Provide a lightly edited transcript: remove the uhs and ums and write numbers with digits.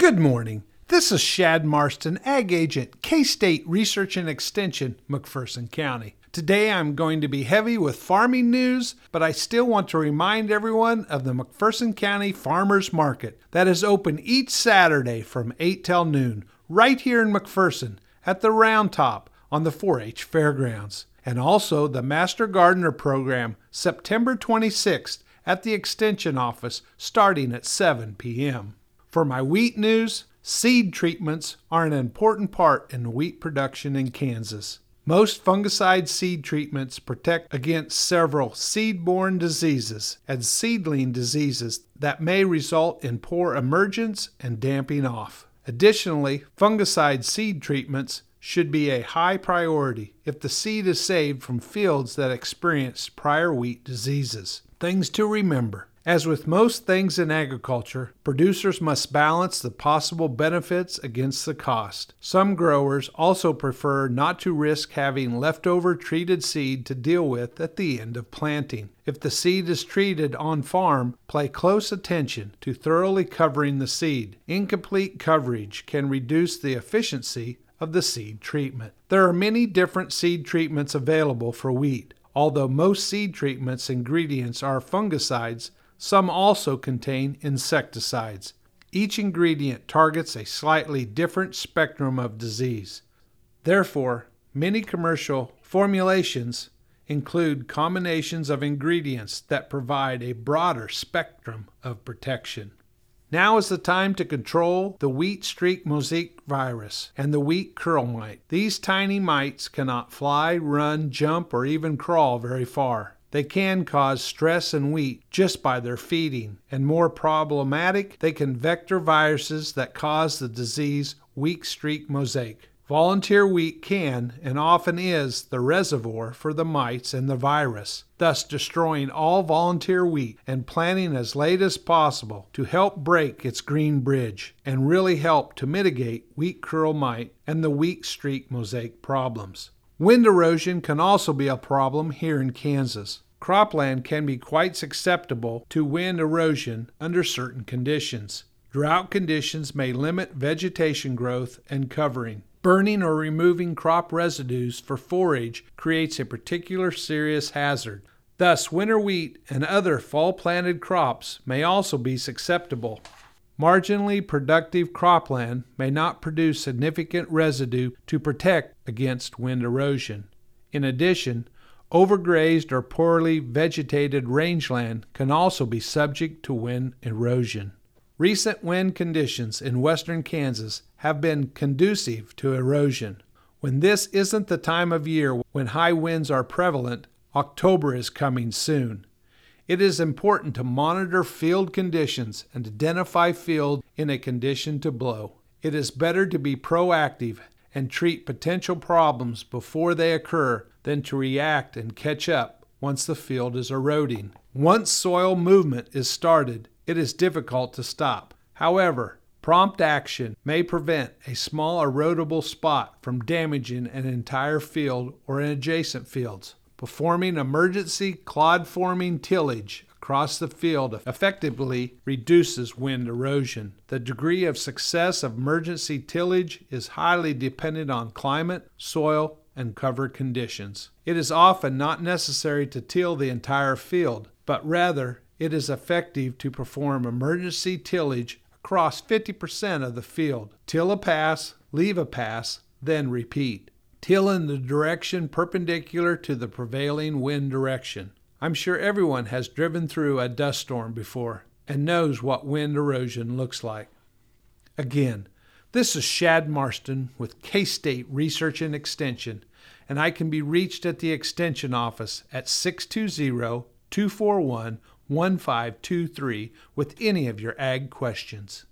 Good morning. This is Shad Marston, Ag Agent, K-State Research and Extension, McPherson County. Today I'm going to be heavy with farming news, but I still want to remind everyone of the McPherson County Farmers Market that is open each Saturday from 8 till noon, right here in McPherson at the Round Top on the 4-H Fairgrounds. And also the Master Gardener Program, September 26th at the Extension Office starting at 7 p.m. For my wheat news, seed treatments are an important part in wheat production in Kansas. Most fungicide seed treatments protect against several seed-borne diseases and seedling diseases that may result in poor emergence and damping off. Additionally, fungicide seed treatments should be a high priority if the seed is saved from fields that experienced prior wheat diseases. Things to remember. As with most things in agriculture, producers must balance the possible benefits against the cost. Some growers also prefer not to risk having leftover treated seed to deal with at the end of planting. If the seed is treated on farm, pay close attention to thoroughly covering the seed. Incomplete coverage can reduce the efficiency of the seed treatment. There are many different seed treatments available for wheat. Although most seed treatments ingredients are fungicides, some also contain insecticides. Each ingredient targets a slightly different spectrum of disease. Therefore, many commercial formulations include combinations of ingredients that provide a broader spectrum of protection. Now is the time to control the wheat streak mosaic virus and the wheat curl mite. These tiny mites cannot fly, run, jump, or even crawl very far. They can cause stress in wheat just by their feeding, and more problematic, they can vector viruses that cause the disease wheat streak mosaic. Volunteer wheat can, and often is, the reservoir for the mites and the virus, thus destroying all volunteer wheat and planting as late as possible to help break its green bridge and really help to mitigate wheat curl mite and the wheat streak mosaic problems. Wind erosion can also be a problem here in Kansas. Cropland can be quite susceptible to wind erosion under certain conditions. Drought conditions may limit vegetation growth and covering. Burning or removing crop residues for forage creates a particular serious hazard. Thus, winter wheat and other fall-planted crops may also be susceptible. Marginally productive cropland may not produce significant residue to protect against wind erosion. In addition, overgrazed or poorly vegetated rangeland can also be subject to wind erosion. Recent wind conditions in western Kansas have been conducive to erosion. When this isn't the time of year when high winds are prevalent, October is coming soon. It is important to monitor field conditions and identify field in a condition to blow. It is better to be proactive and treat potential problems before they occur than to react and catch up once the field is eroding. Once soil movement is started, it is difficult to stop. However, prompt action may prevent a small erodible spot from damaging an entire field or adjacent fields. Performing emergency clod-forming tillage across the field effectively reduces wind erosion. The degree of success of emergency tillage is highly dependent on climate, soil, and cover conditions. It is often not necessary to till the entire field, but rather it is effective to perform emergency tillage across 50% of the field. Till a pass, leave a pass, then repeat. Till in the direction perpendicular to the prevailing wind direction. I'm sure everyone has driven through a dust storm before and knows what wind erosion looks like. Again, this is Shad Marston with K-State Research and Extension, and I can be reached at the Extension Office at 620-241-1523 with any of your ag questions.